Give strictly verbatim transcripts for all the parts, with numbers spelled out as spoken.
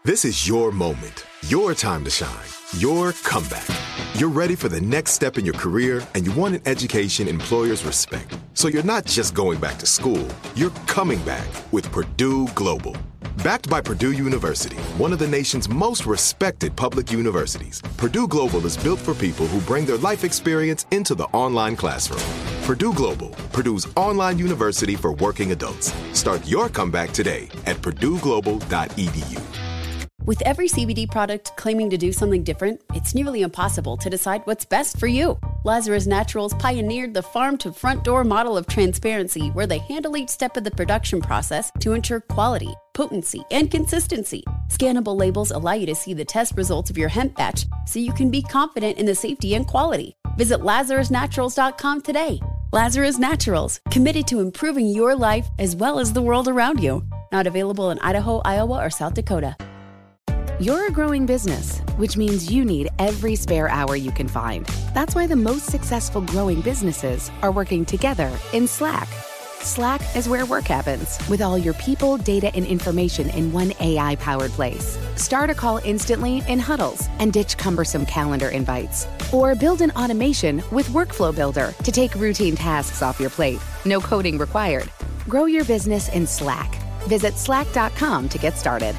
This is your moment, your time to shine, your comeback. You're ready for the next step in your career, and you want an education employers respect. So you're not just going back to school, you're coming back with Purdue Global. Backed by Purdue University, one of the nation's most respected public universities, Purdue Global is built for people who bring their life experience into the online classroom. Purdue Global, Purdue's online university for working adults. Start your comeback today at purdue global dot e d u. With every C B D product claiming to do something different, it's nearly impossible to decide what's best for you. Lazarus Naturals pioneered the farm-to-front-door model of transparency, where they handle each step of the production process to ensure quality, potency, and consistency. Scannable labels allow you to see the test results of your hemp batch, so you can be confident in the safety and quality. Visit lazarus naturals dot com today. Lazarus Naturals, committed to improving your life as well as the world around you. Not available in Idaho, Iowa, or South Dakota. You're a growing business, which means you need every spare hour you can find. That's why the most successful growing businesses are working together in Slack. Slack is where work happens, with all your people, data, and information in one A I-powered place. Start a call instantly in huddles and ditch cumbersome calendar invites. Or build an automation with Workflow Builder to take routine tasks off your plate. No coding required. Grow your business in Slack. Visit slack dot com to get started.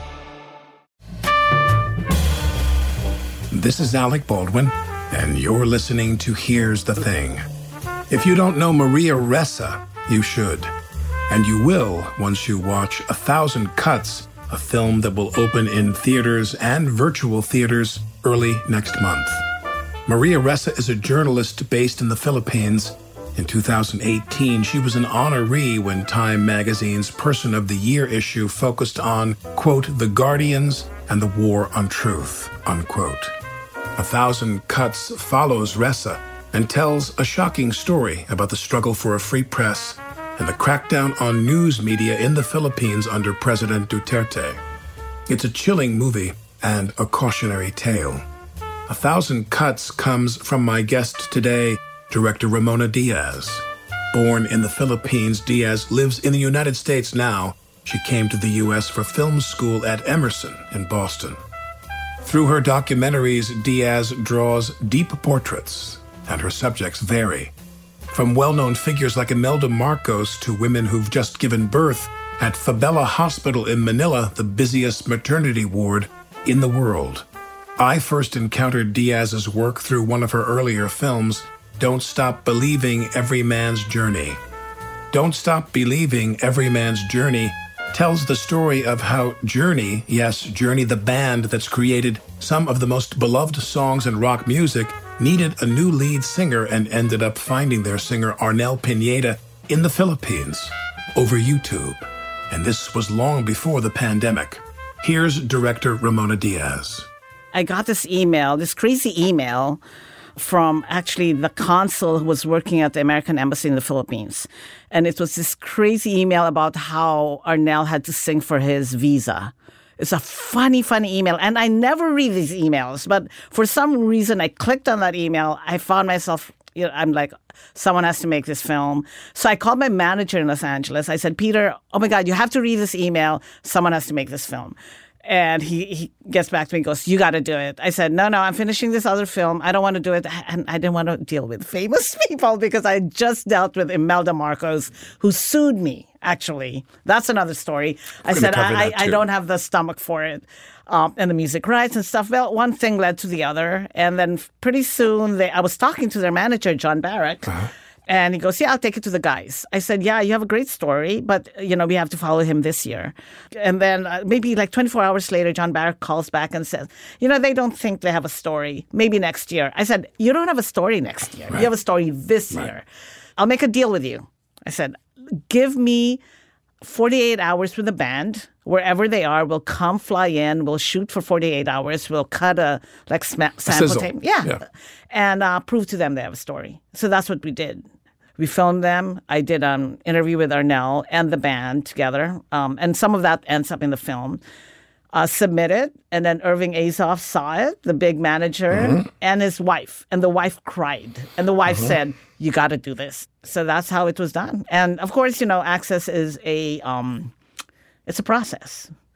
This is Alec Baldwin, and you're listening to Here's the Thing. If you don't know Maria Ressa, you should. And you will once you watch A Thousand Cuts, a film that will open in theaters and virtual theaters early next month. Maria Ressa is a journalist based in the Philippines. In two thousand eighteen, she was an honoree when Time magazine's Person of the Year issue focused on, quote, the Guardians and the war on truth, unquote. A Thousand Cuts follows Ressa and tells a shocking story about the struggle for a free press and the crackdown on news media in the Philippines under President Duterte. It's a chilling movie and a cautionary tale. A Thousand Cuts comes from my guest today, director Ramona Diaz. Born in the Philippines, Diaz lives in the United States now. She came to the U S for film school at Emerson in Boston. Through her documentaries, Diaz draws deep portraits, and her subjects vary. From well-known figures like Imelda Marcos to women who've just given birth at Fabella Hospital in Manila, the busiest maternity ward in the world. I first encountered Diaz's work through one of her earlier films, Don't Stop Believing Every Man's Journey. Don't Stop Believing Every Man's Journey tells the story of how Journey, yes, Journey the band that's created some of the most beloved songs in rock music, needed a new lead singer and ended up finding their singer Arnel Pineda in the Philippines over YouTube. And this was long before the pandemic. Here's director Ramona Diaz. I got this email, this crazy email from actually the consul who was working at the American Embassy in the Philippines. And it was this crazy email about how Arnel had to sing for his visa. It's a funny, funny email. And I never read these emails, but for some reason I clicked on that email. I found myself, you know, I'm like, someone has to make this film. So I called my manager in Los Angeles. I said, Peter, oh my God, you have to read this email. Someone has to make this film. And he, he gets back to me and goes, you got to do it. I said, no, no, I'm finishing this other film. I don't want to do it. And I didn't want to deal with famous people because I just dealt with Imelda Marcos, who sued me, actually. That's another story. I said, I, I, I don't have the stomach for it. Um, and the music rights and stuff. Well, one thing led to the other. And then pretty soon, they, I was talking to their manager, John Barrack. Uh-huh. And he goes, yeah, I'll take it to the guys. I said, yeah, you have a great story, but, you know, we have to follow him this year. And then uh, maybe like twenty-four hours later, John Barrack calls back and says, you know, they don't think they have a story. Maybe next year. I said, you don't have a story next year. Right. You have a story this right. year. I'll make a deal with you. I said, give me forty-eight hours with the band. Wherever they are, we'll come fly in. We'll shoot for forty-eight hours. We'll cut a like sma- sample tape. Yeah. yeah. And uh, prove to them they have a story. So that's what we did. We filmed them. I did an interview with Arnel and the band together. Um, and some of that ends up in the film. Uh, submitted. And then Irving Azoff saw it, the big manager, mm-hmm. and his wife. And the wife cried. And the wife mm-hmm. said, you got to do this. So that's how it was done. And of course, you know, Access is a, um, it's a process.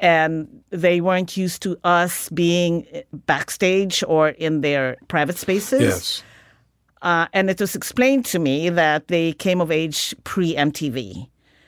And they weren't used to us being backstage or in their private spaces. Yes. Uh, and it was explained to me that they came of age pre-M T V,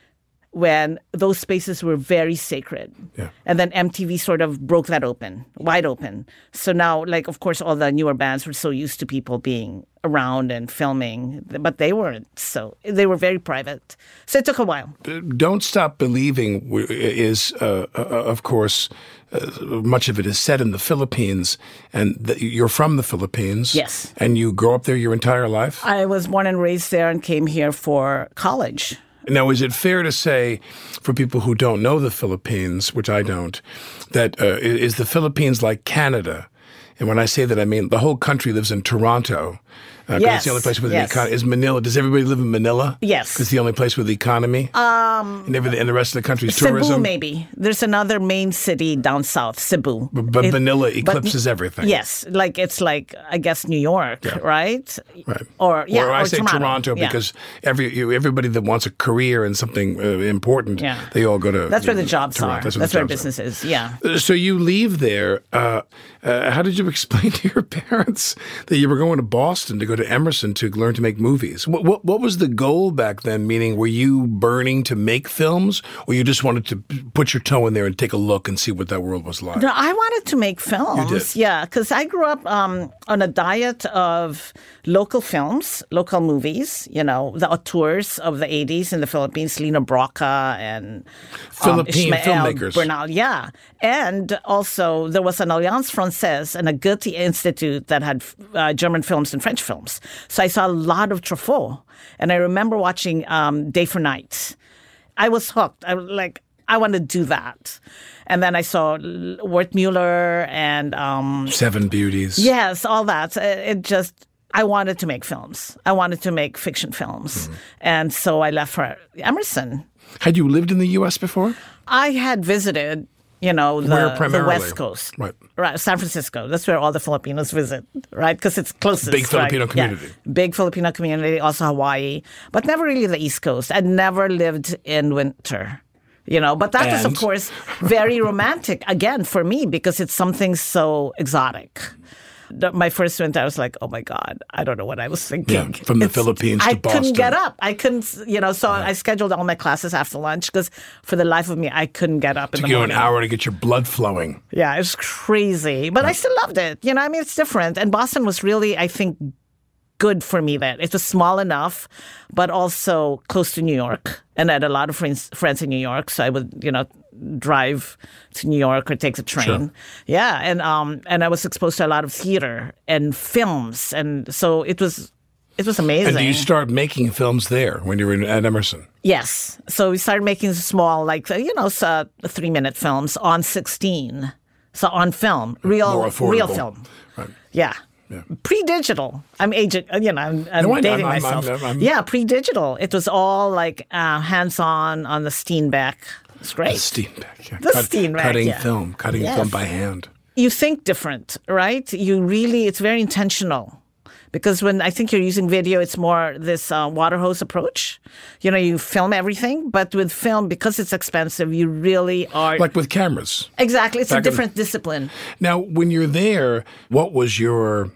when those spaces were very sacred. Yeah. And then M T V sort of broke that open, wide open. So now, like, of course, all the newer bands were so used to people being around and filming, but they weren't. So they were very private. So it took a while. Don't Stop Believing is, uh, uh, of course, uh, much of it is set in the Philippines, and the, you're from the Philippines. Yes. And you grew up there your entire life? I was born and raised there and came here for college. Now, is it fair to say, for people who don't know the Philippines, which I don't, that uh, is the Philippines like Canada? And when I say that, I mean the whole country lives in Toronto. Uh, 'cause yes. It's the only place with yes. the economy. Is Manila? Does everybody live in Manila? Yes. 'Cause it's the only place with the economy? Um, and, everything, and the rest of the country is Cebu, tourism? maybe. There's another main city down south, Cebu. But, but It- Manila but- eclipses everything. Yes. Like, it's like, I guess, New York, Yeah. right? Right. Or, yeah, or I or say Toronto, Toronto, yeah. because every you, everybody that wants a career in something uh, important, Yeah. they all go to That's where the uh, jobs Toronto. are. That's That's where, where the jobs business is, yeah. are. So you leave there. Uh, uh, how did you explain to your parents that you were going to Boston to go to Emerson to learn to make movies? What, what, what was the goal back then? Meaning, were you burning to make films, or you just wanted to p- put your toe in there and take a look and see what that world was like? No, I wanted to make films. You did? Yeah, because I grew up um, on a diet of local films, local movies, you know, the auteurs of the eighties in the Philippines, Lino Broca and um, Philippine Ishmael filmmakers. Bernal. Yeah. And also there was an Alliance Francaise and a Goethe Institute that had uh, German films and French films. So I saw a lot of Truffaut. And I remember watching um, Day for Night. I was hooked. I was like, I want to do that. And then I saw Wertmuller and... Um, Seven Beauties. yes, all that. It, it just... I wanted to make films. I wanted to make fiction films. Mm. And so I left for Emerson. Had you lived in the U S before? I had visited, you know, the, Where the primarily? West Coast. Right. Right, San Francisco. That's where all the Filipinos visit, right? Because it's closest. Big Filipino right? Yeah. community. Big Filipino community, also Hawaii. But never really the East Coast. I'd never lived in winter. You know, but that was, And? of course, very romantic, again, for me, because it's something so exotic. The, my first winter, I was like, oh my God, I don't know what I was thinking. Yeah, from the It's- Philippines to I Boston. couldn't get up. I couldn't, you know, so I scheduled all my classes after lunch because for the life of me, I couldn't get up in Took the you morning. an hour to get your blood flowing. Yeah, it was crazy. But I still loved it. You know, I mean, it's different. And Boston was really, I think, good for me then. It was small enough, but also close to New York. And I had a lot of friends friends in New York, so I would, you know, drive to New York or take the train. Sure. Yeah, and um, and I was exposed to a lot of theater and films, and so it was it was amazing. And do you start making films there when you were in, at Emerson? Yes. So we started making small, like, you know, so three minute films on sixteen. So on film, real, More affordable. real film. Right. Yeah. Yeah. Pre-digital. I'm aging, you know, I'm, I'm No, I know. dating I'm- I'm- myself. I'm- I'm- yeah, pre-digital. It was all like uh, hands-on on the Steenbeck. It's great. The Steenbeck. Yeah. The Steenbeck, Cutting yeah. film. Cutting Yes. film by hand. You think different, right? You really, it's very intentional. Because when I think you're using video, it's more this uh, water hose approach. You know, you film everything, but with film, because it's expensive, you really are... Like with cameras. Exactly. It's Back a in the- different discipline. Now, when you're there, what was your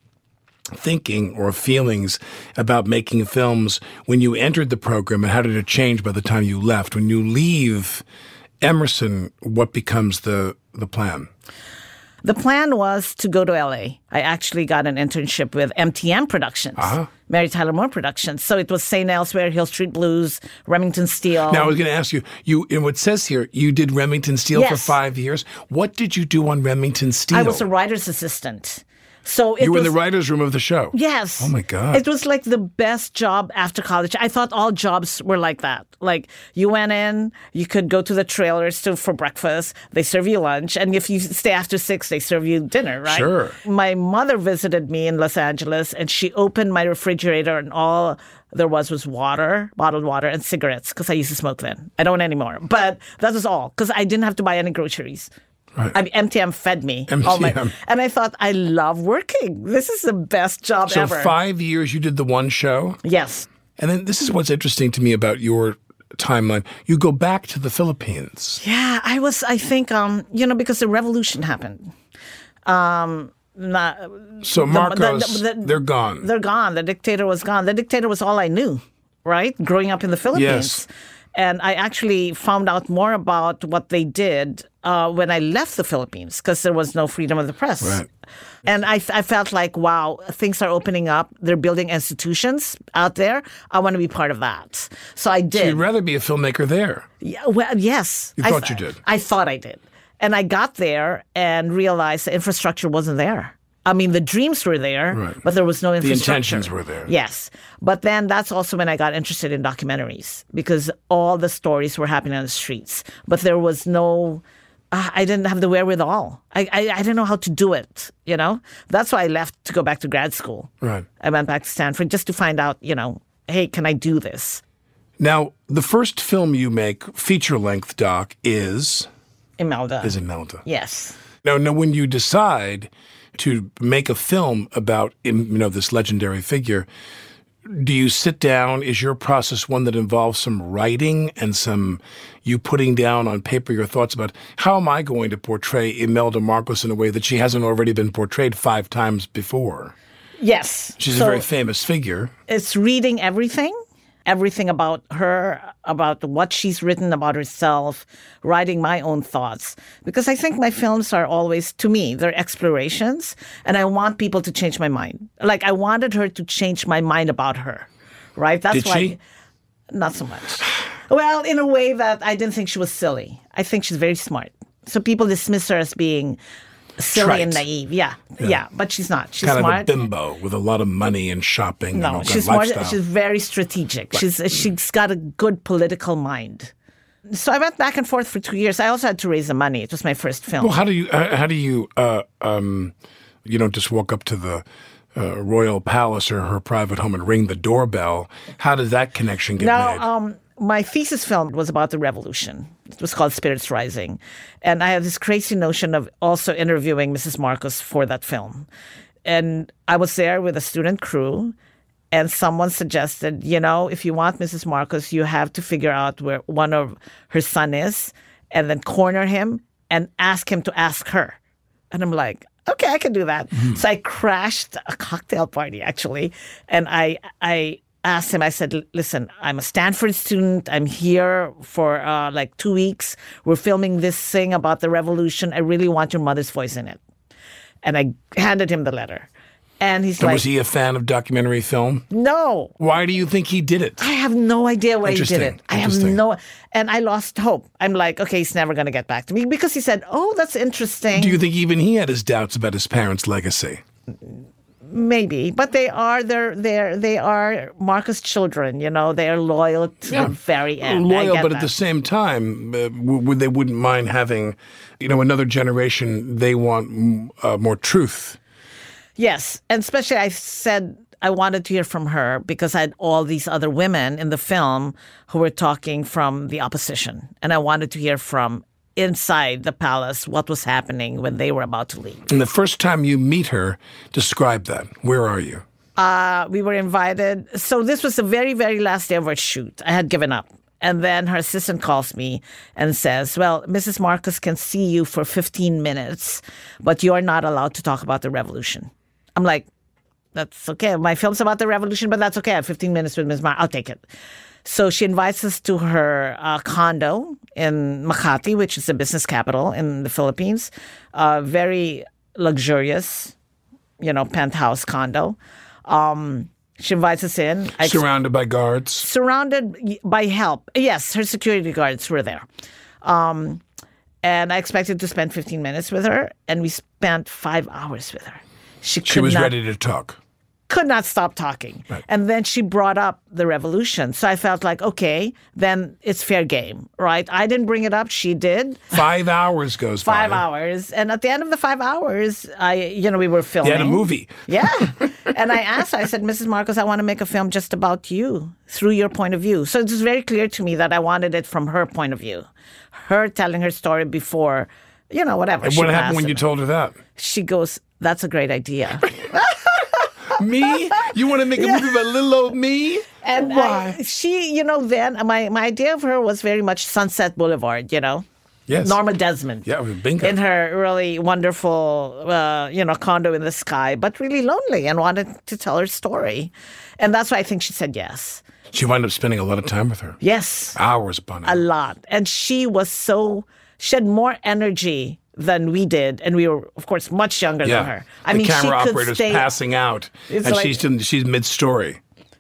thinking or feelings about making films when you entered the program, and how did it change by the time you left? When you leave Emerson, what becomes the, the plan? The plan was to go to L A. I actually got an internship with M T M Productions, Uh-huh. Mary Tyler Moore Productions. So it was Saint Elsewhere, Hill Street Blues, Remington Steele. Now, I was going to ask you, you, in what it says here, you did Remington Steele for Yes. five years. What did you do on Remington Steele? I was a writer's assistant. So it You were was, in the writer's room of the show? Yes. Oh, my God. It was like the best job after college. I thought all jobs were like that. Like you went in, you could go to the trailers to, for breakfast. They serve you lunch. And if you stay after six, they serve you dinner, right? Sure. My mother visited me in Los Angeles and she opened my refrigerator and all there was was water, bottled water, and cigarettes because I used to smoke then. I don't anymore. But that was all because I didn't have to buy any groceries. Right. I mean, M T M fed me. M T M. All my, and I thought, I love working. This is the best job So ever. five years you did the one show? Yes. And then this is what's interesting to me about your timeline. You go back to the Philippines. Yeah, I was, I think, um, you know, because the revolution happened. Um, not, so Marcos, the, the, the, they're gone. They're gone. The dictator was gone. The dictator was all I knew, right? Growing up in the Philippines. Yes. And I actually found out more about what they did uh, when I left the Philippines because there was no freedom of the press. Right. And I, I felt like, wow, things are opening up. They're building institutions out there. I want to be part of that. So I did. So you'd rather be a filmmaker there? Yeah, well, yes. You I thought th- you did? I thought I did. And I got there and realized the infrastructure wasn't there. I mean, the dreams were there, right. but there was no infrastructure. The intentions were there. Yes. But then that's also when I got interested in documentaries because all the stories were happening on the streets. But there was no, uh, I didn't have the wherewithal. I, I I didn't know how to do it, you know? That's why I left to go back to grad school. Right. I went back to Stanford just to find out, you know, hey, can I do this? Now, the first film you make, feature-length doc, is? Imelda. Is Imelda. Yes. Now, now, when you decide to make a film about, you know, this legendary figure, do you sit down? Is your process one that involves some writing and some you putting down on paper your thoughts about how am I going to portray Imelda Marcos in a way that she hasn't already been portrayed five times before? Yes. She's so a very famous figure. It's reading everything. Everything about her, about what she's written about herself, writing my own thoughts. Because I think my films are always, to me, they're explorations, and I want people to change my mind. Like, I wanted her to change my mind about her, right? That's Did why, she? Not so much. Well, in a way that I didn't think she was silly. I think she's very smart. So people dismiss her as being silly Trite. and naive. Yeah, yeah, yeah, but she's not. She's kind smart. of a bimbo with a lot of money and shopping. No, and all she's that more. lifestyle. She's very strategic. Right. She's she's got a good political mind. So I went back and forth for two years. I also had to raise the money. It was my first film. Well, how do you uh, how do you uh, um, you don't just walk up to the uh, royal palace or her private home and ring the doorbell? How did that connection get now, made? Um, my thesis film was about the revolution. It was called Spirits Rising. And I had this crazy notion of also interviewing Missus Marcos for that film. And I was there with a student crew, and someone suggested, you know, if you want Missus Marcos, you have to figure out where one of her son is and then corner him and ask him to ask her. And I'm like, okay, I can do that. Mm-hmm. So I crashed a cocktail party, actually, and I I asked him, I said, listen, I'm a Stanford student. I'm here for uh, like two weeks. We're filming this thing about the revolution. I really want your mother's voice in it. And I handed him the letter. And he's and like... was he a fan of documentary film? No. Why do you think he did it? I have no idea why he did it. I have no... And I lost hope. I'm like, okay, he's never going to get back to me. Because he said, oh, that's interesting. Do you think even he had his doubts about his parents' legacy? Maybe, but they are they're they're they are Marcos' children. You know, they are loyal to yeah. the very end. Loyal, but that. at the same time, uh, w- they wouldn't mind having, you know, another generation. They want uh, more truth. Yes, and especially I said I wanted to hear from her because I had all these other women in the film who were talking from the opposition, and I wanted to hear from inside the palace what was happening when they were about to leave. And the first time you meet her, describe that. Where are you? Uh, we were invited. So this was the very, very last day of our shoot. I had given up. And then her assistant calls me and says, well, Missus Marcos can see you for fifteen minutes, but you're not allowed to talk about the revolution. I'm like, that's okay. My film's about the revolution, but that's okay. I have fifteen minutes with Miz Marcos. I'll take it. So she invites us to her uh, condo in Makati, which is the business capital in the Philippines. Uh, very luxurious, you know, penthouse condo. Um, she invites us in. I surrounded ex- by guards? Surrounded by help. Yes, her security guards were there. Um, and I expected to spend fifteen minutes with her, and we spent five hours with her. She, she was not, ready to talk. Could not stop talking. Right. And then she brought up the revolution. So I felt like, okay, then it's fair game, right? I didn't bring it up. She did. Five hours goes by. Five hours. And at the end of the five hours, I, you know, we were filming. You had a movie. Yeah. And I asked her, I said, Missus Marcos, I want to make a film just about you, through your point of view. So it was very clear to me that I wanted it from her point of view. Her telling her story before, you know, whatever. And what happened when you told her that? She goes, that's a great idea. Me? You want to make a movie about little old me? And Why? I, she, you know, then my, my idea of her was very much Sunset Boulevard, you know? Yes. Norma Desmond. Yeah, bingo. In her really wonderful, uh, you know, condo in the sky, but really lonely and wanted to tell her story. And that's why I think she said yes. She wound up spending a lot of time with her. Yes. Hours upon A hours. lot. And she was so, she had more energy than we did. And we were, of course, much younger Yeah. than her. I the mean, camera she could operator's stay, passing out, It's and like- she's in, she's mid-story.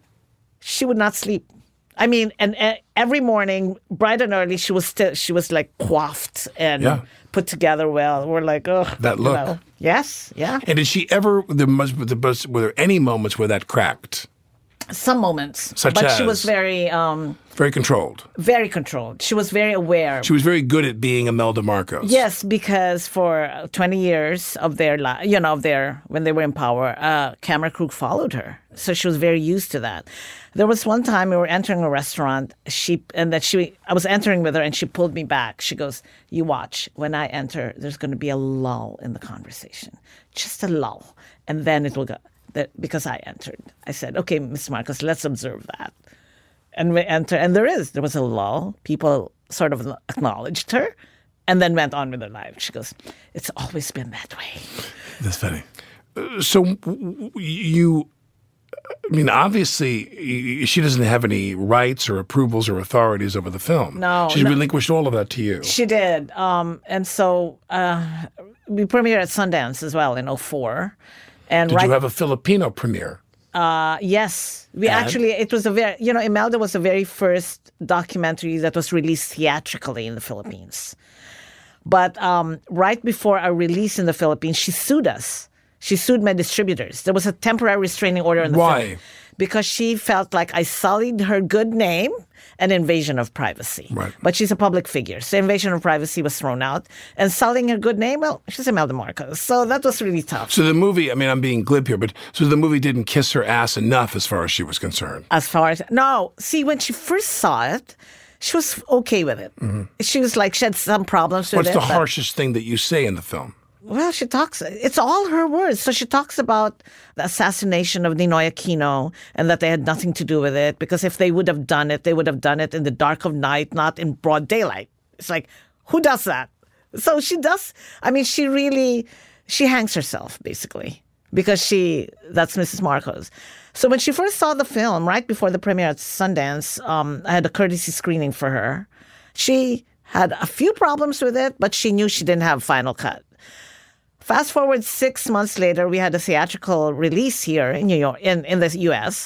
she would not sleep. I mean, and, and every morning, bright and early, she was still, she was like coiffed and Yeah. put together well. We're like, oh, That you look. know. Yes, yeah. And did she ever, there must, there must, were there any moments where that cracked? Some moments. Such but she as? was very, um, Very controlled. very controlled. She was very aware. She was very good at being Imelda Marcos. Yes, because for twenty years of their life, you know, of their, when they were in power, uh, camera crew followed her. So she was very used to that. There was one time we were entering a restaurant, she, and that she, I was entering with her and she pulled me back. She goes, you watch, when I enter, there's going to be a lull in the conversation. Just a lull. And then it will go, that because I entered. I said, okay, Miss Marcos, let's observe that. And we enter, and there is, there was a lull. People sort of acknowledged her and then went on with their lives. She goes, it's always been that way. That's funny. Uh, so w- w- you, I mean, obviously, y- she doesn't have any rights or approvals or authorities over the film. No, She's no. relinquished all of that to you. She did. Um, and so uh, we premiered at Sundance as well in oh four. And Did right, you have a Filipino premiere? uh, yes, we And? actually, it was a very, you know, Imelda was the very first documentary that was released theatrically in the Philippines. But um, right before our release in the Philippines, she sued us. She sued my distributors. There was a temporary restraining order in the Why? film. Because she felt like I sullied her good name and invasion of privacy. Right. But she's a public figure. So invasion of privacy was thrown out. And sullying her good name, well, she's Imelda Marcos. So that was really tough. So the movie, I mean, I'm being glib here, but so the movie didn't kiss her ass enough as far as she was concerned. As far as, no, see, when she first saw it, she was okay with it. She was like, she had some problems with What's it. the but- harshest thing that you say in the film? Well, she talks, it's all her words. So she talks about the assassination of Ninoy Aquino and that they had nothing to do with it because if they would have done it, they would have done it in the dark of night, not in broad daylight. It's like, who does that? So she does, I mean, she really, she hangs herself basically because she, that's Missus Marcos. So when she first saw the film, right before the premiere at Sundance, um, I had a courtesy screening for her. She had a few problems with it, but she knew she didn't have final cut. Fast forward six months later, we had a theatrical release here in New York, in, in the U S.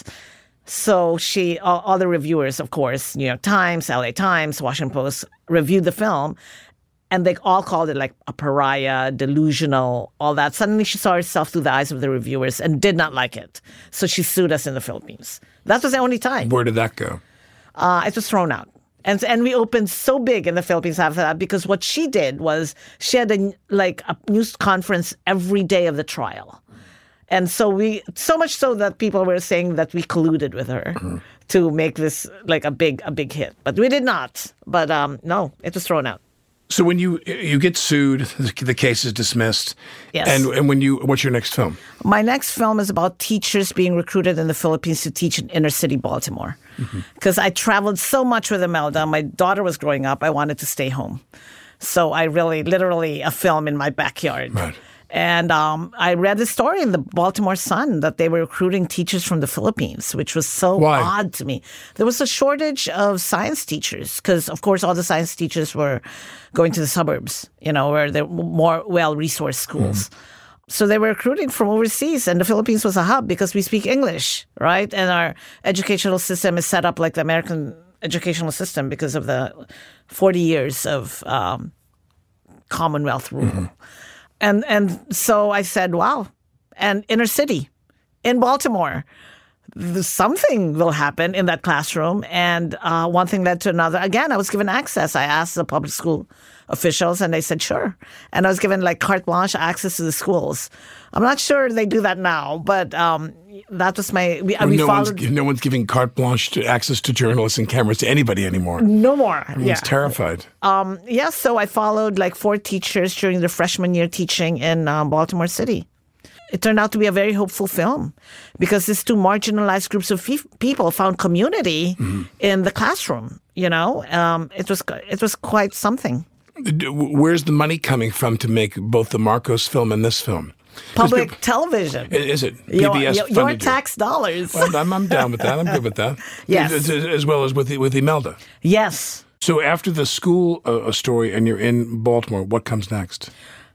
So she, all, all the reviewers, of course, New York Times, L A Times, Washington Post, reviewed the film. And they all called it like a pariah, delusional, all that. Suddenly she saw herself through the eyes of the reviewers and did not like it. So she sued us in the Philippines. That was the only time. Where did that go? Uh, it was thrown out. And and we opened so big in the Philippines after that because what she did was she had a, like a news conference every day of the trial. And so we, so much so that people were saying that we colluded with her mm-hmm. to make this like a big, a big hit. But we did not. But um, no, it was thrown out. So when you you get sued, the case is dismissed. Yes. And and when you, what's your next film? My next film is about teachers being recruited in the Philippines to teach in inner city Baltimore. Because mm-hmm. I traveled so much with Imelda. My daughter was growing up. I wanted to stay home. So I really, literally, a film in my backyard. Right. And um, I read a story in the Baltimore Sun that they were recruiting teachers from the Philippines, which was so Why? odd to me. There was a shortage of science teachers because, of course, all the science teachers were going to the suburbs, you know, where they're more well-resourced schools. Mm. So they were recruiting from overseas, and the Philippines was a hub because we speak English, right? And our educational system is set up like the American educational system because of the forty years of um, Commonwealth rule. Mm-hmm. And and so I said, wow, and inner city in Baltimore, something will happen in that classroom. And uh, one thing led to another. Again, I was given access. I asked the public school officials and they said, sure. And I was given like carte blanche access to the schools. I'm not sure they do that now, but um, that was my, we, Well, we no, followed. one's, no one's giving carte blanche to access to journalists and cameras to anybody anymore. No more. Everyone's Yeah. terrified. Um, yeah, so I followed like four teachers during their freshman year teaching in um, Baltimore City. it turned out to be a very hopeful film because these two marginalized groups of fe- people found community mm-hmm. in the classroom. You know, um, it was it was quite something. Where's the money coming from to make both the Marcos film and this film? Public there, television. Is it? P B S your, your, your tax dollars. Well, I'm, I'm down with that. I'm good with that. Yes. As, as well as with with Imelda. Yes. So after the school uh, story and you're in Baltimore, what comes next?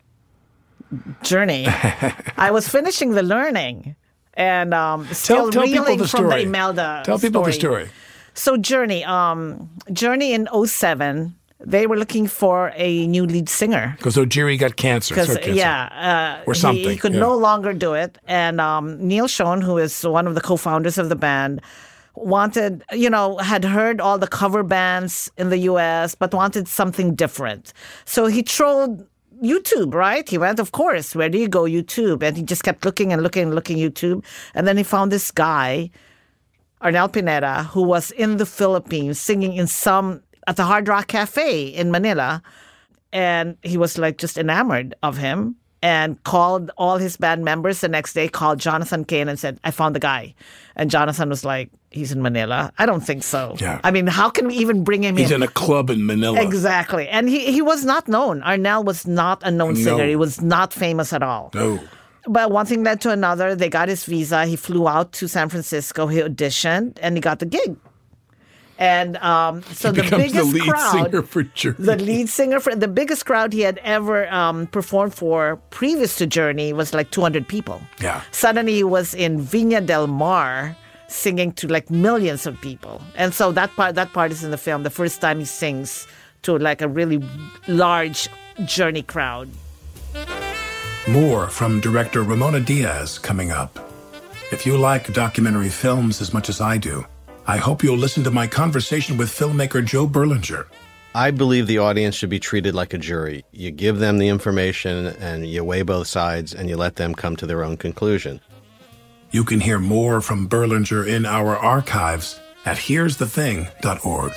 Journey. I was finishing The Learning and um, still tell, tell reeling the from story. the Imelda Tell people story. the story. So Journey, um, Journey in oh seven, they were looking for a new lead singer. Because Ojiri got cancer. cancer. Yeah. Uh, or something. He, he could yeah. no longer do it. And um, Neil Schon, who is one of the co-founders of the band, wanted, you know, had heard all the cover bands in the U S, but wanted something different. So he trolled YouTube, right? He went, of course, where do you go? YouTube. And he just kept looking and looking and looking YouTube. And then he found this guy, Arnel Pineda, who was in the Philippines singing in some, at the Hard Rock Cafe in Manila. And he was like just enamored of him and called all his band members the next day, called Jonathan Cain and said, I found the guy. And Jonathan was like, he's in Manila? I don't think so. Yeah. I mean, how can we even bring him he's in? He's in a club in Manila. Exactly. And he, he was not known. Arnel was not a known no. singer. He was not famous at all. No. But one thing led to another. They got his visa. He flew out to San Francisco. He auditioned, and he got the gig. And um, so he the biggest the lead crowd, singer for Journey. the lead singer for the biggest crowd he had ever um, performed for previous to Journey was like two hundred people. Yeah. Suddenly he was in Viña del Mar singing to like millions of people. And so that part that part is in the film. The first time he sings to like a really large Journey crowd. More from director Ramona Diaz coming up. If you like documentary films as much as I do, I hope you'll listen to my conversation with filmmaker Joe Berlinger. I believe the audience should be treated like a jury. You give them the information and you weigh both sides and you let them come to their own conclusion. You can hear more from Berlinger in our archives at here's the thing dot org.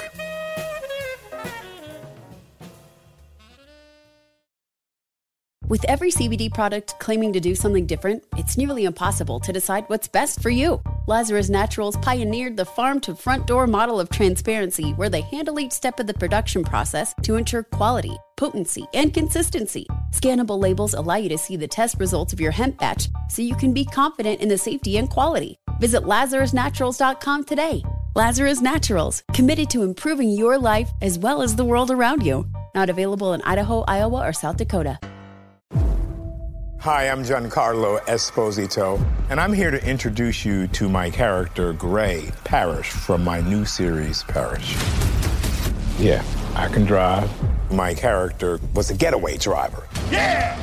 With every C B D product claiming to do something different, it's nearly impossible to decide what's best for you. Lazarus Naturals pioneered the farm-to-front-door model of transparency where they handle each step of the production process to ensure quality, potency, and consistency. Scannable labels allow you to see the test results of your hemp batch so you can be confident in the safety and quality. Visit lazarus naturals dot com today. Lazarus Naturals, committed to improving your life as well as the world around you. Not available in Idaho, Iowa, or South Dakota. Hi, I'm Giancarlo Esposito, and I'm here to introduce you to my character, Gray Parrish, from my new series, Parrish. Yeah, I can drive. My character was a getaway driver. Yeah!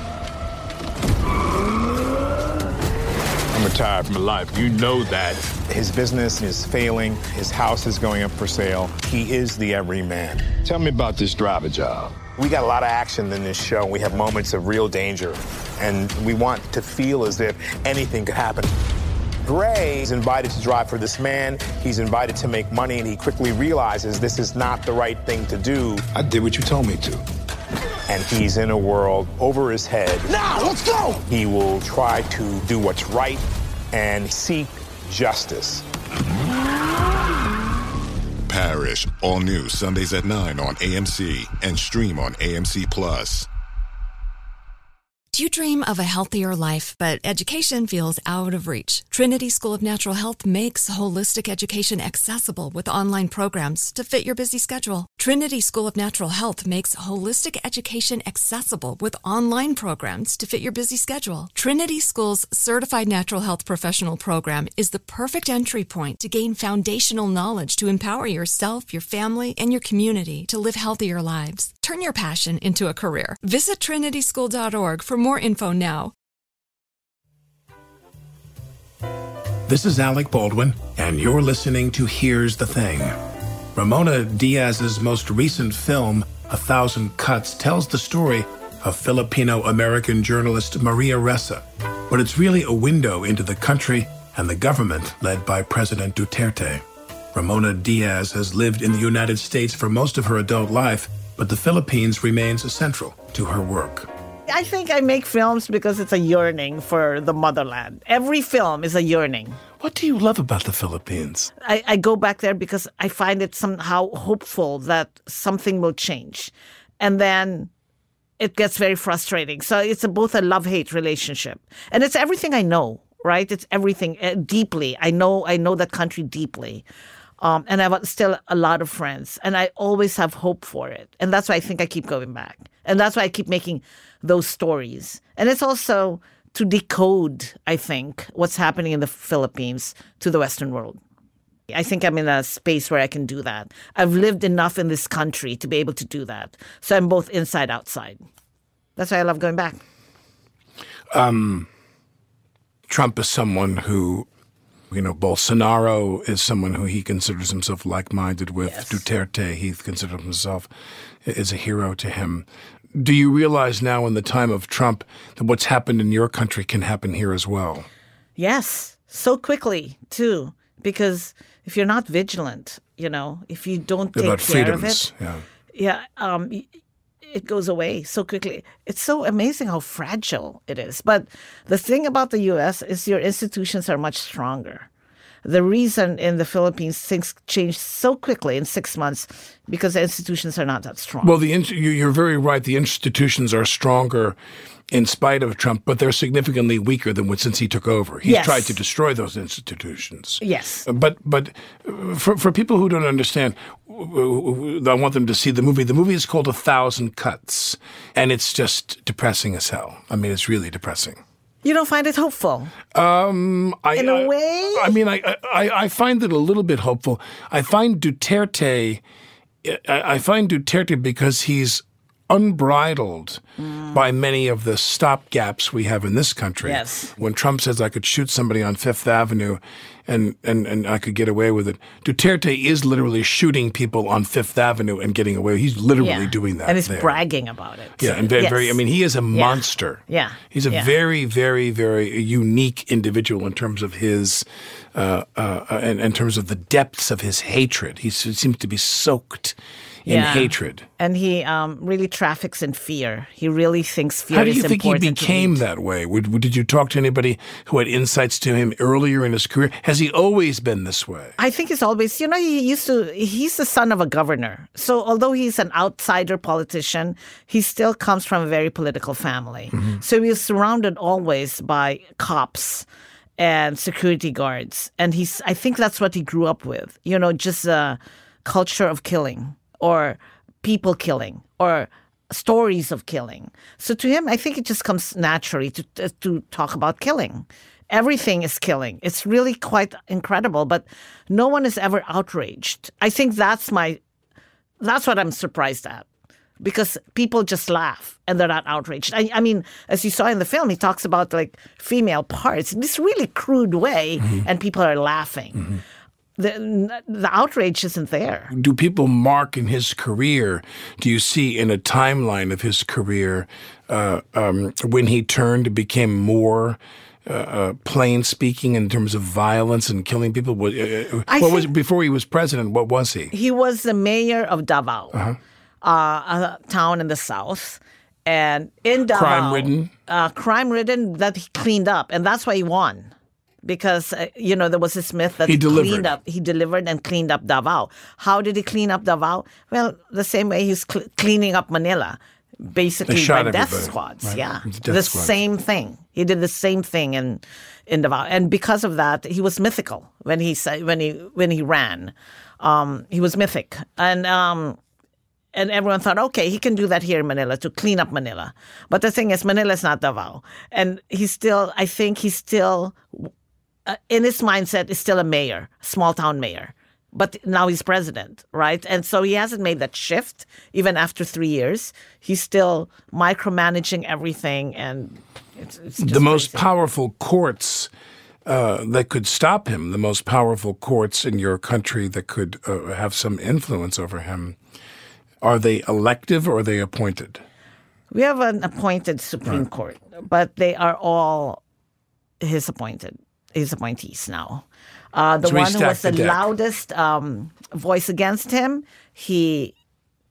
I'm retired from life. You know that. His business is failing. His house is going up for sale. He is the everyman. Tell me about this driver job. We got a lot of action in this show. We have moments of real danger, and we want to feel as if anything could happen. Gray is invited to drive for this man. He's invited to make money, and he quickly realizes this is not the right thing to do. I did what you told me to. And he's in a world over his head. Now, let's go! He will try to do what's right and seek justice. Parrish, all new Sundays at nine on A M C and stream on A M C Plus. Do you dream of a healthier life, but education feels out of reach? Trinity School of Natural Health makes holistic education accessible with online programs to fit your busy schedule. Trinity School of Natural Health makes holistic education accessible with online programs to fit your busy schedule. Trinity School's Certified Natural Health Professional Program is the perfect entry point to gain foundational knowledge to empower yourself, your family, and your community to live healthier lives. Turn your passion into a career. Visit trinity school dot org for more info now. This is Alec Baldwin, and you're listening to Here's the Thing. Ramona Diaz's most recent film, A Thousand Cuts, tells the story of Filipino-American journalist Maria Ressa, but it's really a window into the country and the government led by President Duterte. Ramona Diaz has lived in the United States for most of her adult life, but the Philippines remains central to her work. I think I make films because it's a yearning for the motherland. Every film is a yearning. What do you love about the Philippines? I, I go back there because I find it somehow hopeful that something will change. And then it gets very frustrating. So it's a, both a love-hate relationship. And it's everything I know, right? It's everything uh, deeply. I know I know that country deeply. Um, and I have still a lot of friends. And I always have hope for it. And that's why I think I keep going back. And that's why I keep making those stories. And it's also to decode, I think, what's happening in the Philippines to the Western world. I think I'm in a space where I can do that. I've lived enough in this country to be able to do that. So I'm both inside, outside. That's why I love going back. Um, Trump is someone who, you know, Bolsonaro is someone who he considers himself like-minded with. Yes. Duterte, he considers himself as a hero to him. Do you realize now in the time of Trump that what's happened in your country can happen here as well? Yes, so quickly, too. Because if you're not vigilant, you know, if you don't take About care freedoms, of it, yeah. yeah, um, it goes away so quickly. It's so amazing how fragile it is. But the thing about the U S is your institutions are much stronger. The reason in the Philippines things change so quickly in six months because the institutions are not that strong. Well, the you're very right. The institutions are stronger in spite of Trump, but they're significantly weaker than since he took over. He's yes. tried to destroy those institutions. Yes. But but for for people who don't understand, I want them to see the movie. The movie is called A Thousand Cuts, and it's just depressing as hell. I mean, it's really depressing. You don't find it hopeful? Um, I, in a I, way? I mean, I, I I find it a little bit hopeful. I find Duterte, I, I find Duterte because he's unbridled mm. by many of the stopgaps we have in this country. Yes. When Trump says I could shoot somebody on Fifth Avenue and, and, and I could get away with it, Duterte is literally shooting people on Fifth Avenue and getting away. He's literally yeah. doing that. And he's there. bragging about it. Yeah, and very, yes. very, I mean, he is a yeah. monster. Yeah. He's a yeah. very, very, very unique individual in terms of his, uh, uh, in, in terms of the depths of his hatred. He seems to be soaked in yeah. hatred. And he um, really traffics in fear. He really thinks fear How do is you think he important. became that way? Would, did you talk to anybody who had insights to him earlier in his career? Has he always been this way? I think he's always, you know, he used to, he's the son of a governor. So although he's an outsider politician, he still comes from a very political family. Mm-hmm. So he was surrounded always by cops and security guards. And he's, I think that's what he grew up with, you know, just a culture of killing. Or people killing, or stories of killing. So to him, I think it just comes naturally to to talk about killing. Everything is killing. It's really quite incredible, but no one is ever outraged. I think that's my, that's what I'm surprised at. Because people just laugh and they're not outraged. I, I mean, as you saw in the film, he talks about like female parts in this really crude way, mm-hmm. and people are laughing. Mm-hmm. The, the outrage isn't there. Do people mark in his career, do you see in a timeline of his career, uh, um, when he turned and became more uh, uh, plain speaking in terms of violence and killing people? What, uh, what was before he was president? What was he? He was the mayor of Davao, uh-huh. uh, a town in the south. And in Davao, crime-ridden, uh, crime-ridden that he cleaned up, and that's why he won. Because, uh, you know, there was this myth that he, he delivered. cleaned up, he delivered and cleaned up Davao. How did he clean up Davao? Well, the same way he's cl- cleaning up Manila, basically by death squads. Right. Yeah, Death the squads. Same thing. He did the same thing in in Davao, and because of that, he was mythical when he said when he when he ran. Um, he was mythic, and. Um, And everyone thought, okay, he can do that here in Manila to clean up Manila. But the thing is, Manila is not Davao. And he's still, I think he's still, uh, in his mindset, is still a mayor, small town mayor. But now he's president, right? And so he hasn't made that shift, even after three years. He's still micromanaging everything. And it's, it's just the most crazy. powerful courts uh, that could stop him, the most powerful courts in your country that could uh, have some influence over him, are they elective or are they appointed? We have an appointed Supreme right. Court, but they are all his appointed, his appointees now. Uh, the so one who was the, the loudest um, voice against him, he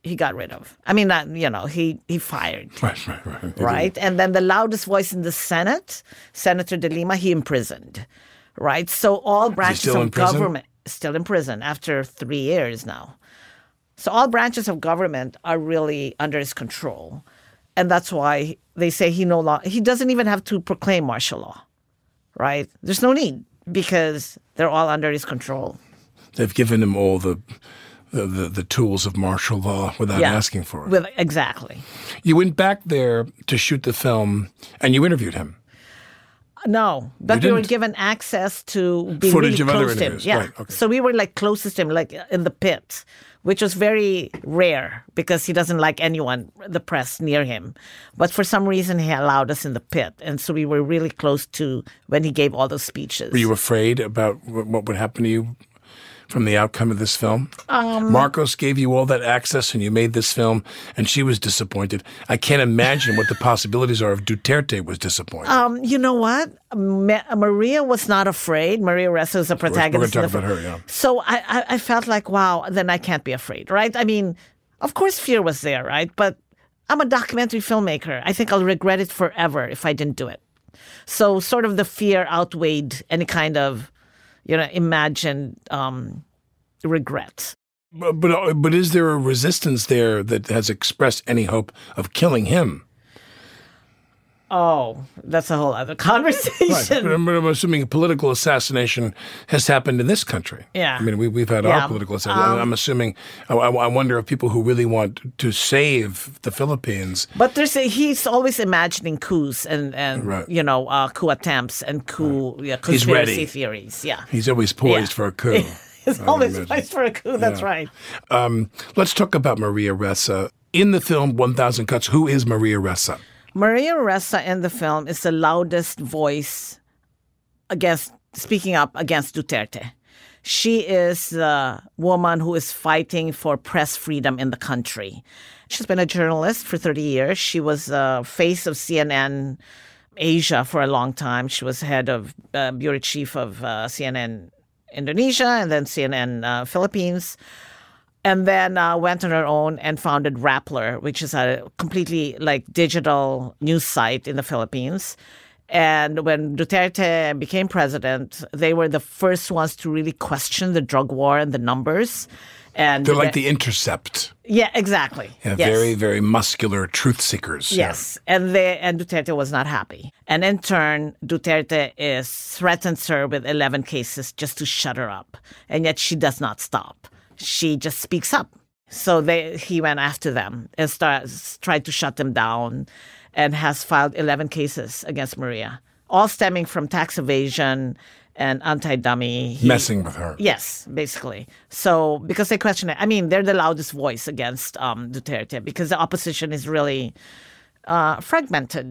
he got rid of. I mean, not, you know, he, he fired. Right, right, right. Right? And then the loudest voice in the Senate, Senator De Lima, he imprisoned. Right? So all branches still of in prison? government, still in prison after three years now. So all branches of government are really under his control. And that's why they say he no longer, he doesn't even have to proclaim martial law. Right? There's no need because they're all under his control. They've given him all the the, the, the tools of martial law without Yeah, asking for it. With, exactly. You went back there to shoot the film, and you interviewed him. No, but You we were didn't? given access to be Footage really of other close to him. interviews. Yeah, Right, okay. so we were like closest to him, like in the pit, which was very rare because he doesn't like anyone, the press, near him. But for some reason, he allowed us in the pit, and so we were really close to when he gave all those speeches. Were you afraid about what what would happen to you from the outcome of this film? Um, Marcos gave you all that access and you made this film, and she was disappointed. I can't imagine what the possibilities are if Duterte was disappointed. Um, you know what? Ma- Maria was not afraid. Maria Ressa is a protagonist. We're in going to the talk about film. her, yeah. So I, I, I felt like, wow, then I can't be afraid, right? I mean, of course fear was there, right? But I'm a documentary filmmaker. I think I'll regret it forever if I didn't do it. So sort of the fear outweighed any kind of, you know, imagined um, regret. But, but but is there a resistance there that has expressed any hope of killing him? Oh, that's a whole other Right. conversation. But I'm, I'm assuming a political assassination has happened in this country. Yeah. I mean, we, we've had Yeah. our political assassination. Um, I'm assuming, I, I wonder if people who really want to save the Philippines. But there's a, he's always imagining coups and, and Right. you know, uh, coup attempts and coup yeah, He's conspiracy ready. theories. Yeah. He's always poised Yeah. for a coup. He's I always imagine. poised for a coup. That's Yeah. right. Um, let's talk about Maria Ressa. In the film one thousand Cuts, who is Maria Ressa? Maria Ressa in the film is the loudest voice against speaking up against Duterte. She is the woman who is fighting for press freedom in the country. She's been a journalist for thirty years. She was the face of C N N Asia for a long time. She was head of uh, bureau chief of uh, C N N Indonesia and then C N N uh, Philippines. And then uh, went on her own and founded Rappler, which is a completely like digital news site in the Philippines. And when Duterte became president, they were the first ones to really question the drug war and the numbers. And They're like The Intercept. yeah, exactly. Yeah, Yes. very, very muscular truth seekers. Yeah. Yes, and they and Duterte was not happy, and in turn, Duterte is threatens her with eleven cases just to shut her up, and yet she does not stop. She just speaks up. So they he went after them and starts tried to shut them down, and has filed eleven cases against Maria, all stemming from tax evasion and anti-dummy. He- Messing with her. Yes, basically. So because they question it, I mean, they're the loudest voice against um, Duterte because the opposition is really uh, fragmented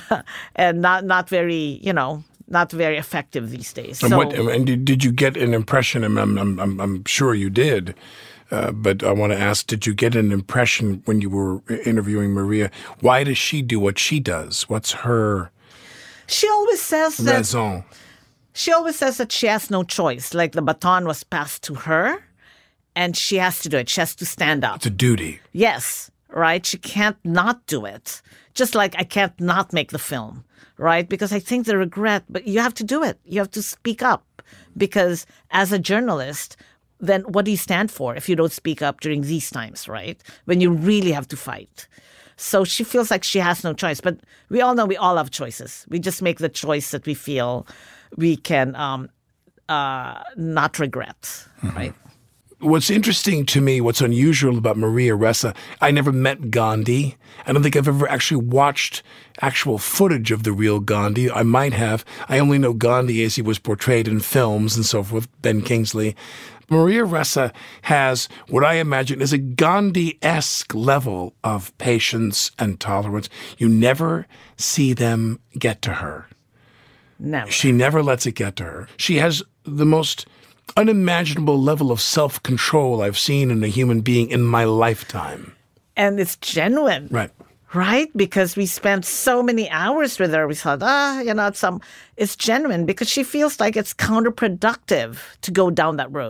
and not not very, you know, not very effective these days. And, So what, and did, did you get an impression? I'm, I'm, I'm, I'm sure you did, uh, but I want to ask: did you get an impression when you were interviewing Maria? Why does she do what she does? What's her she always says that raison? she always says that she has no choice. Like the baton was passed to her, and she has to do it. She has to stand up. It's a duty. Yes, right? She can't not do it. Just like I can't not make the film, right? Because I think the regret, but you have to do it. You have to speak up. Because as a journalist, then what do you stand for if you don't speak up during these times, right? When you really have to fight. So she feels like she has no choice. But we all know we all have choices. We just make the choice that we feel we can um, uh, not regret, right? What's interesting to me, what's unusual about Maria Ressa, I never met Gandhi. I don't think I've ever actually watched actual footage of the real Gandhi. I might have. I only know Gandhi as he was portrayed in films and so forth, Ben Kingsley. Maria Ressa has what I imagine is a Gandhi-esque level of patience and tolerance. You never see them get to her. Never. She never lets it get to her. She has the most unimaginable level of self-control I've seen in a human being in my lifetime. And it's genuine. Right. Right? Because we spent so many hours with her. We thought, ah, you know, it's, some, it's genuine because she feels like it's counterproductive to go down that road.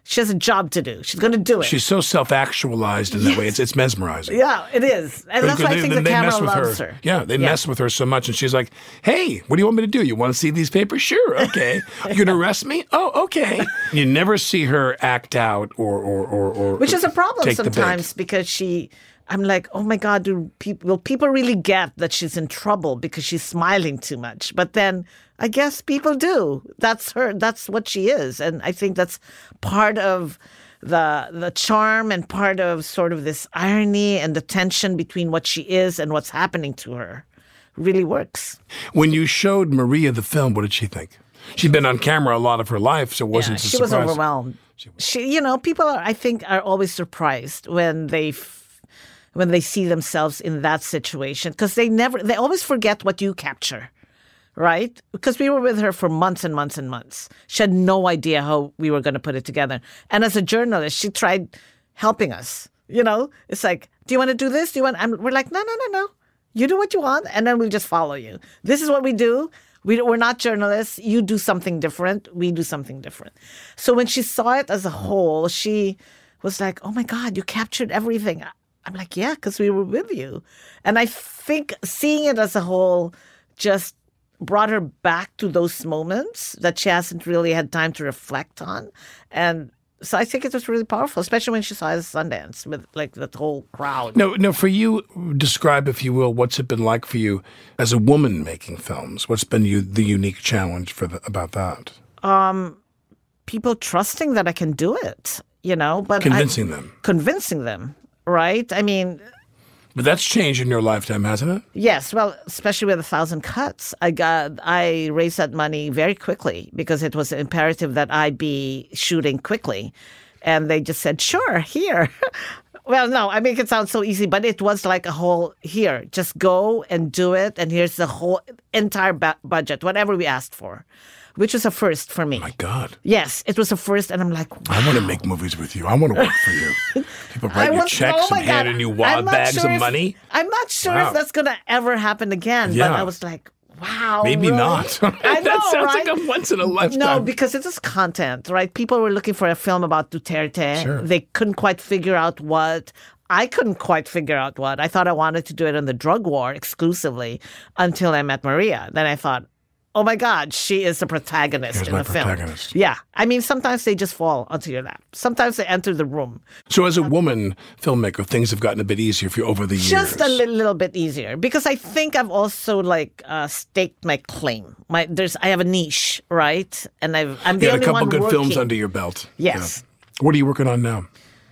She has a job to do. She's going to do it. She's so self-actualized in that Yes. way. It's it's mesmerizing. Yeah, it is. And that's why I think they, the they camera mess with loves her. her. Yeah, they Yeah. mess with her so much. And she's like, hey, what do you want me to do? You want to see these papers? Sure, okay. You're going to arrest me? Oh, okay. You never see her act out or... or, or, or Which is a problem take the bait. sometimes because she... I'm like, oh my God, do people, will people really get that she's in trouble because she's smiling too much? But then I guess people do. That's her. That's what she is. And I think that's part of the the charm and part of sort of this irony and the tension between what she is and what's happening to her really works. When you showed Maria the film, what did she think? She'd been on camera a lot of her life, so it wasn't yeah, a she surprise. was overwhelmed. She, was. she, you know, people are, I think, are always surprised when they f- when they see themselves in that situation because they never, they always forget what you capture, right? Because we were with her for months and months and months. She had no idea how we were going to put it together. And as a journalist, she tried helping us. You know, it's like, do you want to do this? Do you want? And we're like, no, no, no, no. You do what you want, and then we'll just follow you. This is what we do. We, we're not journalists. You do something different. We do something different. So when she saw it as a whole, she was like, oh my God, you captured everything. I'm like, yeah, because we were with you. And I think seeing it as a whole just brought her back to those moments that she hasn't really had time to reflect on. And so I think it was really powerful, especially when she saw it at Sundance with like the whole crowd. No, no. For you, describe, if you will, what's it been like for you as a woman making films? What's been you, the unique challenge for the, about that? Um, people trusting that I can do it, you know, but convincing I, them, convincing them, right? I mean. But that's changed in your lifetime, hasn't it? Yes. Well, especially with a thousand cuts, I got I raised that money very quickly because it was imperative that I be shooting quickly, and they just said, "Sure, here." Well, no, I make it sound so easy, but it was like a whole here. Just go and do it, and here's the whole entire ba- budget, whatever we asked for. Which was a first for me. My God. Yes, it was a first, and I'm like, wow. I want to make movies with you. I want to work for you. People write you checks oh and handing you wad bags sure of if, money. I'm not sure wow. if that's going to ever happen again, yeah. but I was like, wow. Maybe really? not. I know, that sounds right? like a once in a lifetime. No, because it is content, right? People were looking for a film about Duterte. Sure. They couldn't quite figure out what. I couldn't quite figure out what. I thought I wanted to do it on the drug war exclusively until I met Maria. Then I thought, oh my God, she is the protagonist Here's in my the film. protagonist. Yeah. I mean, sometimes they just fall onto your lap. Sometimes they enter the room. So as a woman filmmaker, things have gotten a bit easier for you over the years. Just a little, little bit easier. Because I think I've also like uh, staked my claim. My there's I have a niche, right? And I've I'm the you had only a couple one good working. films under your belt. Yes. Yeah. What are you working on now?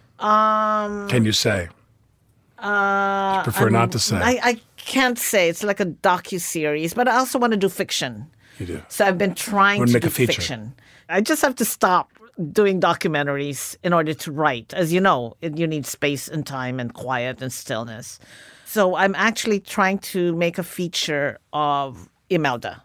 Um Can you say? Uh, you prefer I'm, not to say. I, I can't say. It's like a docuseries, but I also want to do fiction. You do. So I've been trying Or to make do a feature. fiction. I just have to stop doing documentaries in order to write. As you know, it, you need space and time and quiet and stillness. So I'm actually trying to make a feature of Imelda.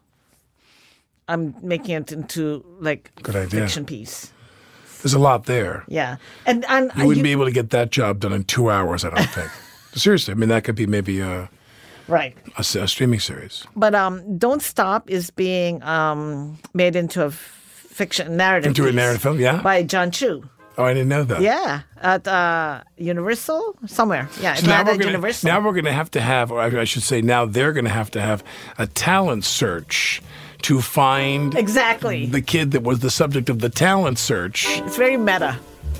I'm making it into like Good a idea. fiction piece. There's a lot there. Yeah, and and You wouldn't you, be able to get that job done in two hours, I don't think. Seriously, I mean, that could be maybe a, right. a, a streaming series. But um, Don't Stop is being um, made into a f- fiction narrative Into a piece narrative film, yeah? by John Chu. Oh, I didn't know that. Yeah, at uh, Universal, somewhere. Yeah, So now Atlanta we're gonna, Universal. now we're going to have to have, or I should say now they're going to have to have a talent search to find exactly the kid that was the subject of the talent search. It's very meta.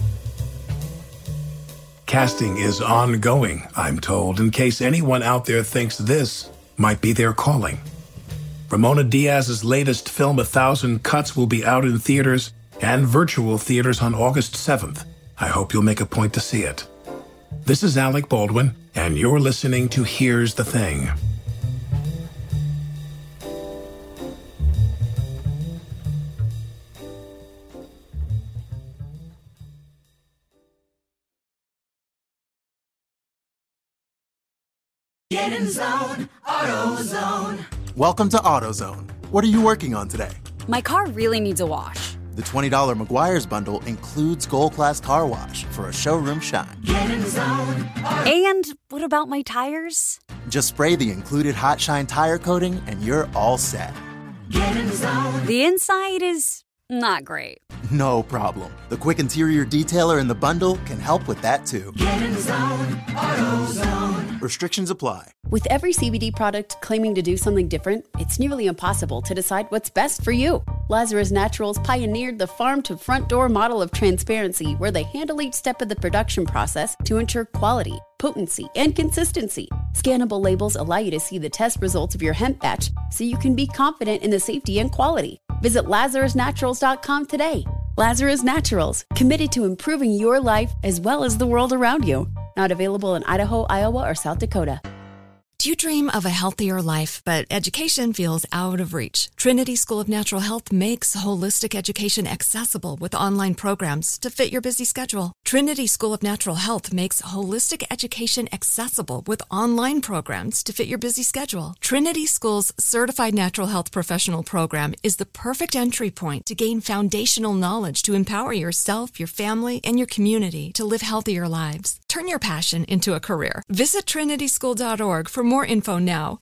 Casting is ongoing, I'm told, in case anyone out there thinks this might be their calling. Ramona Diaz's latest film, A Thousand Cuts, will be out in theaters and virtual theaters on August seventh. I hope you'll make a point to see it. This is Alec Baldwin, and you're listening to Here's the Thing. Get in zone, AutoZone. Welcome to AutoZone. What are you working on today? My car really needs a wash. The twenty dollars Meguiar's bundle includes Gold Class Car Wash for a showroom shine. Get in zone. And what about my tires? Just spray the included Hot Shine tire coating and you're all set. Get in zone. The inside is not great. No problem. The quick interior detailer in the bundle can help with that too. Get in the zone, AutoZone. Restrictions apply. With every C B D product claiming to do something different, it's nearly impossible to decide what's best for you. Lazarus Naturals pioneered the farm-to-front-door model of transparency where they handle each step of the production process to ensure quality, potency, and consistency. Scannable labels allow you to see the test results of your hemp batch so you can be confident in the safety and quality. Visit lazarus naturals dot com today. Lazarus Naturals, committed to improving your life as well as the world around you. Not available in Idaho, Iowa, or South Dakota. Do you dream of a healthier life, but education feels out of reach? Trinity School of Natural Health makes holistic education accessible with online programs to fit your busy schedule. Trinity School of Natural Health makes holistic education accessible with online programs to fit your busy schedule. Trinity School's Certified Natural Health Professional Program is the perfect entry point to gain foundational knowledge to empower yourself, your family, and your community to live healthier lives. Turn your passion into a career. Visit trinity school dot org for more info now.